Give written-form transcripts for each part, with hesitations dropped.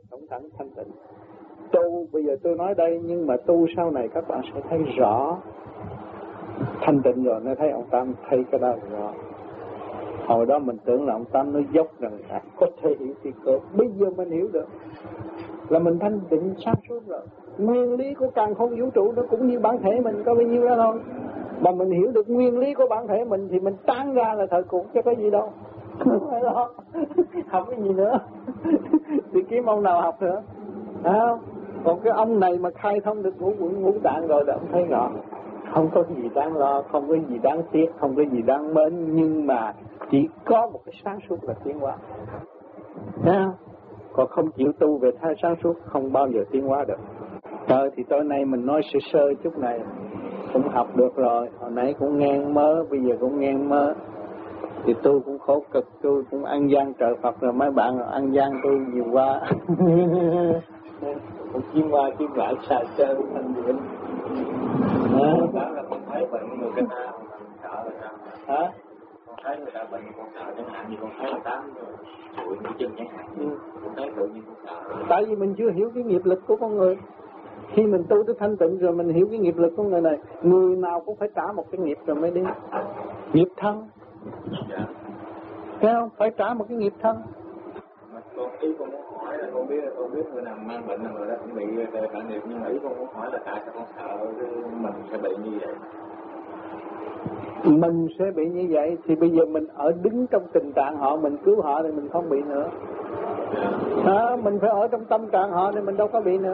sống thẳng thanh tịnh. Tu bây giờ tôi nói đây, nhưng mà tu sau này các bạn sẽ thấy rõ. Thanh tịnh rồi nó thấy ông Tám thấy cái đó rõ. Hồi đó mình tưởng là ông Tám nói dốc rằng có thể hiểu thì cơ. Bây giờ mình hiểu được là mình thanh tịnh sáng suốt rồi. Nguyên lý của càn khôn vũ trụ nó cũng như bản thể mình có bao nhiêu đó thôi. Mà mình hiểu được nguyên lý của bản thể mình thì mình tán ra là thời cuộc chứ có gì đâu. Học cái gì nữa. Thì kiếm ông nào học nữa. Không? Còn cái ông này mà khai thông được ngũ tạng rồi là ông thấy rõ. Không có gì đáng lo, không có gì đáng tiếc, không có gì đáng mến, nhưng mà chỉ có một cái sáng suốt là tiến hóa. Thấy không? Còn không chịu tu về thái sáng suốt không bao giờ tiến hóa được. Thì tối nay mình nói sơ sơ chút này cũng học được rồi. Hồi nãy cũng ngang mớ, bây giờ cũng ngang mớ. Thì tôi cũng khổ cực, tôi cũng ăn gian trợ Phật rồi, mấy bạn ăn gian tôi nhiều quá. Cũng chiêm qua chiêm lại xài chơi thành điện. Đó là con thấy bệnh người ta sợ rồi sao? Hả? Con thấy người ta bệnh con sợ chẳng hạn như con thấy là 8 bụi mũi chân chẳng hạn. Con thấy tự nhiên con sợ. Tại vì mình chưa hiểu cái nghiệp lực của con người. Khi mình tu tới thanh tịnh rồi mình hiểu cái nghiệp lực của người này. Người nào cũng phải trả một cái nghiệp rồi mới đi. Nghiệp thân. Dạ. Thấy không? Phải trả một cái nghiệp thân. Mà con muốn hỏi là con biết người nào mang bệnh rồi đó cũng bị phản nghiệp, nhưng mà ý con muốn hỏi là tại sao con sợ mình sẽ bị như vậy? Mình sẽ bị như vậy thì bây giờ mình ở đứng trong tình trạng họ, mình cứu họ thì mình không bị nữa. Mình phải ở trong tâm trạng họ thì mình đâu có bị nữa.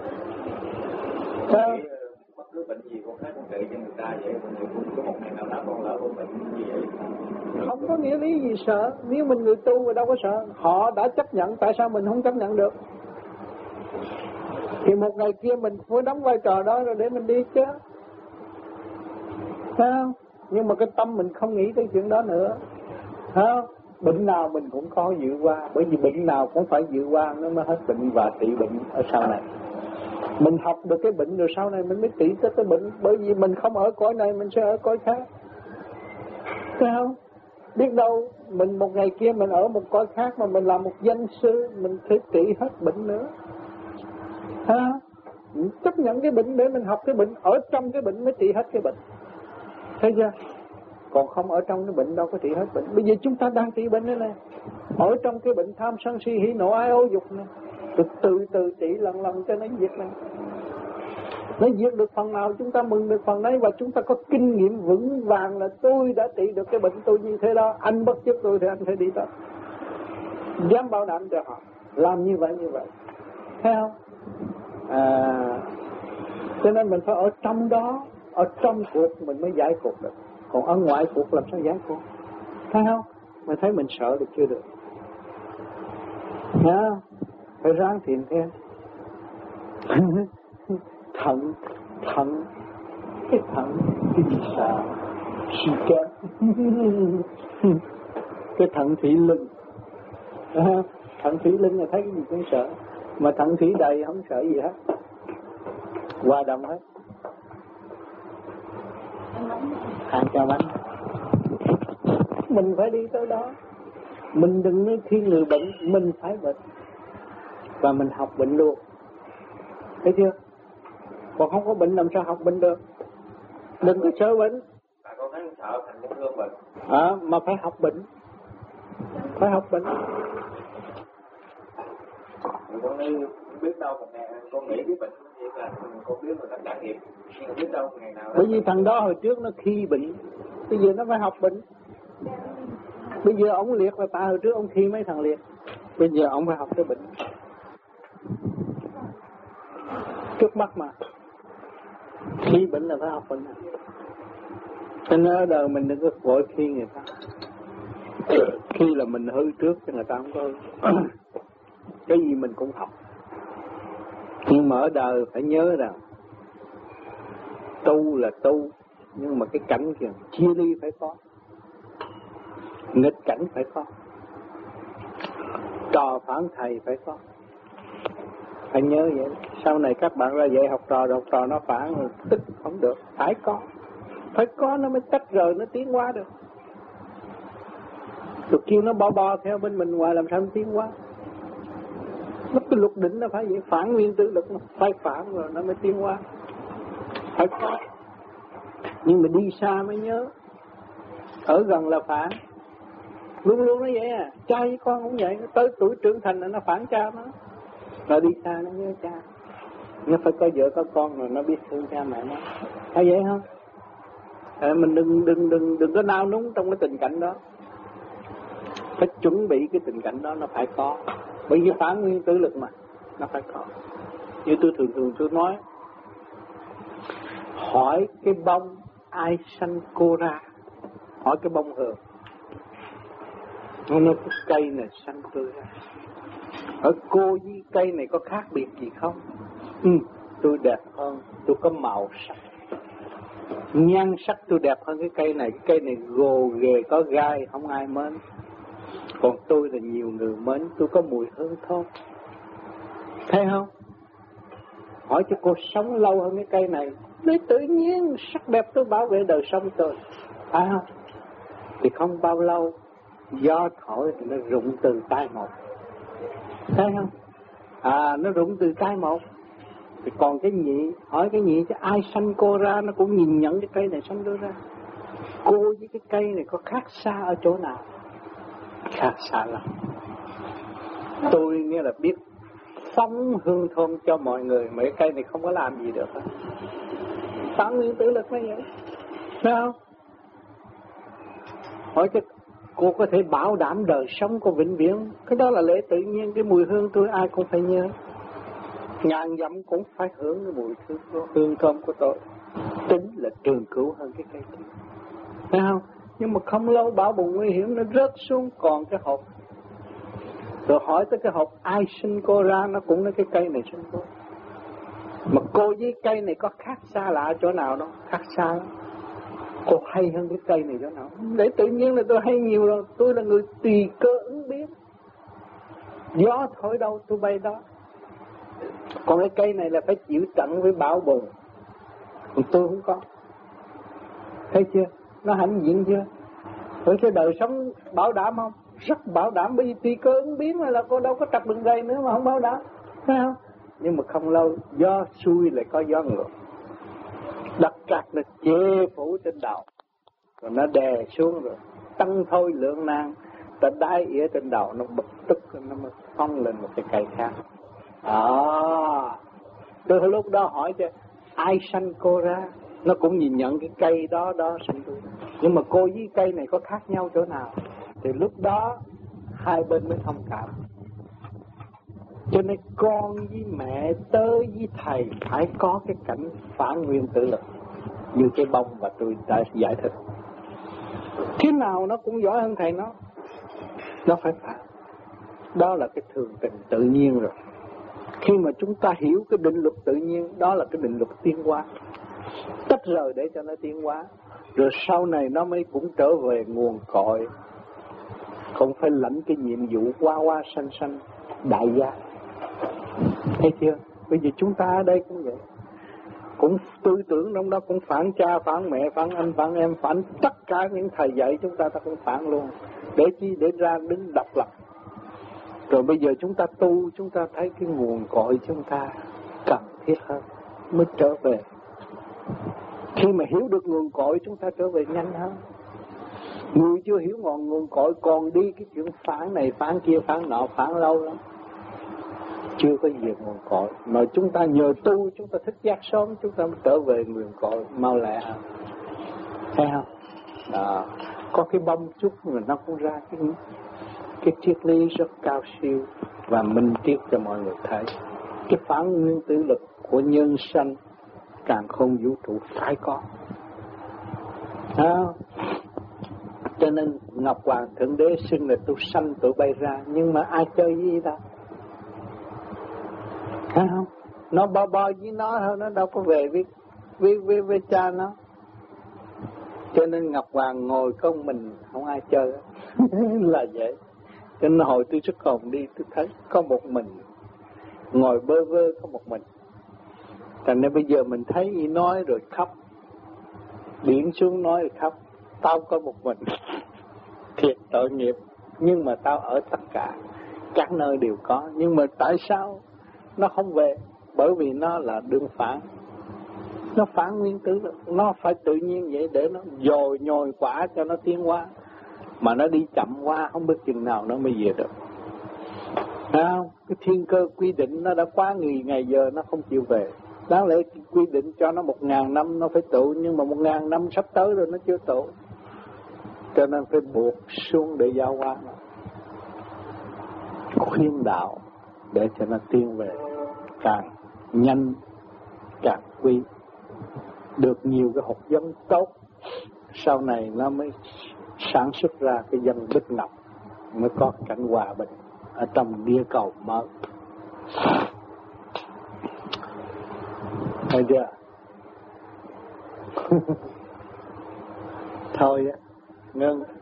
Bất cứ bệnh gì con thấy con trị cho người ta vậy, còn người có một ngày nào đó con lỡ con bệnh như vậy. Không có nghĩa lý gì sợ. Nếu mình người tu mà đâu có sợ. Họ đã chấp nhận, tại sao mình không chấp nhận được? Thì một ngày kia mình phải đóng vai trò đó rồi để mình đi chứ. Thấy không? Nhưng mà cái tâm mình không nghĩ tới chuyện đó nữa. Thấy không? Bệnh nào mình cũng có dự qua. Bởi vì bệnh nào cũng phải dự qua nó mới hết bệnh và trị bệnh ở sau này. Mình học được cái bệnh rồi sau này mình mới trị tới cái bệnh. Bởi vì mình không ở cõi này mình sẽ ở cõi khác. Thấy không? Biết đâu mình một ngày kia mình ở một cõi khác mà mình làm một danh sư, mình sẽ trị hết bệnh nữa. Ha? Chấp nhận cái bệnh để mình học cái bệnh, ở trong cái bệnh mới trị hết cái bệnh. Thấy chưa? Còn không ở trong cái bệnh đâu có trị hết bệnh. Bây giờ chúng ta đang trị bệnh đây nè. Ở trong cái bệnh tham sân si hỉ nộ ái ố dục này, từ từ trị lần cho nó diệt này. Nó diệt được phần nào chúng ta mừng được phần đấy, và chúng ta có kinh nghiệm vững vàng là tôi đã trị được cái bệnh tôi như thế đó. Anh bất chấp tôi thì anh phải đi tới. Dám bảo đảm cho họ làm như vậy. Thấy không? Cho nên mình phải ở trong đó, ở trong cuộc mình mới giải cuộc được. Còn ở ngoài cuộc làm sao giải cuộc? Thấy không? Mình thấy mình sợ được chưa được. Phải ráng tìm thêm. Thận cái gì sợ suy kém. Cái thận thủy lưng. Thận thủy lưng là thấy cái gì cũng sợ, mà thận thủy đầy không sợ gì hết, hòa đồng hết. Ăn cho bánh. Mình phải đi tới đó. Mình đừng nói khi người bệnh, mình phải bệnh. Và mình học bệnh luôn. Thấy chưa? Còn không có bệnh làm sao học bệnh được. Đừng có sợ bệnh. Tại con thấy sợ thành con thương bệnh. Mà phải học bệnh. Phải học bệnh. Con biết đâu một ngày con nghĩ cái bệnh gì là con biết là đã nghiệp, nhưng mà biết đâu một ngày nào đó. Bởi vì thằng đó hồi trước nó khi bệnh, bây giờ nó phải học bệnh. Bây giờ ông liệt là tại hồi trước ông khi mấy thằng liệt, bây giờ ông phải học cái bệnh trước mắt mà. Khi bệnh là phải học bệnh. Cho nên ở đời mình đừng có vội khi người ta. Khi là mình hư trước cho người ta không có hư. Cái gì mình cũng học. Nhưng mà ở đời phải nhớ rằng tu là tu, nhưng mà cái cảnh kìa chia ly phải có, nghịch cảnh phải có, trò phản thầy phải có. Phải nhớ vậy. Sau này các bạn ra dạy học trò nó phản rồi tức không được. Phải có nó mới tách rời, nó tiến hóa được. Rồi kêu nó bo theo bên mình ngoài làm sao nó tiến hóa. Cái luật định nó phải vậy, phản nguyên tử lực mà phải phản rồi nó mới tiến hóa, phải có. Nhưng mà đi xa mới nhớ, ở gần là phản, luôn luôn nó vậy à. Cha với con cũng vậy, tới tuổi trưởng thành là nó phản cha nó, rồi đi xa nó nhớ cha. Nó phải có vợ có con rồi nó biết thương cha mẹ nó, phải vậy không? Mình đừng có nao núng trong cái tình cảnh đó, phải chuẩn bị cái tình cảnh đó nó phải có, bởi vì phản nguyên tử lực mà nó phải có. Như tôi thường tôi nói, hỏi cái bông ai sanh cô ra, hỏi cái bông hường, nó nói cái cây này sanh tôi ra, ở cô với cây này có khác biệt gì không? Tôi đẹp hơn, tôi có màu sắc, nhan sắc tôi đẹp hơn cái cây này gồ ghề có gai không ai mến, còn tôi là nhiều người mến, tôi có mùi hương thơm, thấy không? Hỏi cho cô sống lâu hơn cái cây này, lấy tự nhiên sắc đẹp tôi bảo vệ đời sống tôi, phải không? Thì không bao lâu gió thổi thì nó rụng từ tay một, thấy không? Nó rụng từ tay một. Thì còn cái nhị, hỏi cái nhị chứ ai sanh cô ra, nó cũng nhìn nhận cái cây này sanh tôi ra. Cô với cái cây này có khác xa ở chỗ nào? Khác xa lắm. Tôi nghĩa là biết phóng hương thơm cho mọi người, mà cái cây này không có làm gì được. Phản nguyên tử lực mới vậy, thấy không? Hỏi chứ cô có thể bảo đảm đời sống của vĩnh viễn, cái đó là lẽ tự nhiên. Cái mùi hương tôi ai cũng phải nhớ, ngàn dặm cũng phải hưởng cái mùi hương thơm của tôi. Tính là trường cửu hơn cái cây kia, thấy không? Nhưng mà không lâu bão bùng nguy hiểm nó rớt xuống còn cái hộp. Rồi hỏi tới cái hộp ai sinh cô ra, nó cũng nói cái cây này sinh cô. Mà cô với cây này có khác xa lạ chỗ nào đâu, khác xa lắm. Cô hay hơn cái cây này chỗ nào? Để tự nhiên là tôi hay nhiều rồi, tôi là người tùy cơ ứng biến. Gió thổi đâu tôi bay đó. Còn cái cây này là phải chịu trận với bão bùng, còn tôi không có. Thấy chưa? Nó hãnh diện chưa? Với cái đời sống bảo đảm không? Rất bảo đảm, bởi vì tùy cơ ứng biến là cô đâu có trật đường dây nữa mà không bảo đảm, thấy không? Nhưng mà không lâu gió xuôi lại có gió ngược, đất cát nó che phủ trên đầu, rồi nó đè xuống rồi tăng thôi lượng nan, ta đái ỉa trên đầu, nó bực tức, nó mới phong lên một cái cây khác. Từ lúc đó hỏi cho ai sanh cô ra, nó cũng nhìn nhận cái cây đó sanh tôi. Nhưng mà cô với cây này có khác nhau chỗ nào? Thì lúc đó hai bên mới thông cảm. Cho nên con với mẹ, tớ với thầy phải có cái cảnh phản nguyên tử lực như cái bông và tôi đã giải thích. Thế nào nó cũng giỏi hơn thầy nó phải phản. Đó là cái thường tình tự nhiên rồi. Khi mà chúng ta hiểu cái định luật tự nhiên, đó là cái định luật tiến hóa, tách rời để cho nó tiến hóa, rồi sau này nó mới cũng trở về nguồn cội, không phải lãnh cái nhiệm vụ qua sanh đại gia. Thấy chưa? Bây giờ chúng ta ở đây cũng vậy, cũng tư tưởng trong đó cũng phản cha, phản mẹ, phản anh, phản em, phản tất cả những thầy dạy chúng ta cũng phản luôn. Để chi? Để ra đứng độc lập. Rồi bây giờ chúng ta tu, chúng ta thấy cái nguồn cội chúng ta cần thiết hơn mới trở về. Khi mà hiểu được nguồn cội chúng ta trở về nhanh hơn. Người chưa hiểu nguồn cội còn đi cái chuyện phản này, phản kia, phản nọ, phản lâu lắm, chưa có gì nguồn cội. Mà chúng ta nhờ tu, chúng ta thức giác sớm, chúng ta mới trở về nguồn cội mau lẹ hơn. Thấy không? Có cái bông chút mà nó cũng ra cái triết lý rất cao siêu và minh triết cho mọi người thấy. Cái phản nguyên tử lực của nhân sanh càn khôn vũ trụ phải có. Cho nên Ngọc Hoàng Thượng Đế xưng là tôi sanh tôi bay ra, nhưng mà ai chơi gì đâu, thấy không? Nó bo với nó thôi, nó đâu có về với cha nó. Cho nên Ngọc Hoàng ngồi con mình không ai chơi là vậy. Cho nên hồi tôi xuất hồn đi, tôi thấy có một mình ngồi bơ vơ, có một mình. Thành nên bây giờ mình thấy gì nói rồi khóc, biển xuống nói rồi khóc. Tao có một mình thiệt tội nghiệp, nhưng mà tao ở tất cả. các nơi đều có, nhưng mà tại sao nó không về? Bởi vì nó là đương phản, nó phản nguyên tử, nó phải tự nhiên vậy để nó dồi nhồi quả cho nó tiến hóa, mà nó đi chậm quá không biết chừng nào nó mới về được. Không, cái thiên cơ quy định nó đã quá ngày giờ nó không chịu về. Đáng lẽ quy định cho nó 1000 năm nó phải tụ, nhưng mà 1000 năm sắp tới rồi nó chưa tụ, cho nên phải buộc xuống để giao hóa nó, khuyên đạo để cho nó tiến về càng nhanh càng quý, được nhiều cái hột giống tốt, sau này nó mới sản xuất ra cái dân Bích Ngọc, mới có cảnh hòa bình ở trong địa cầu mới. Thấy chưa? Thôi ngưng.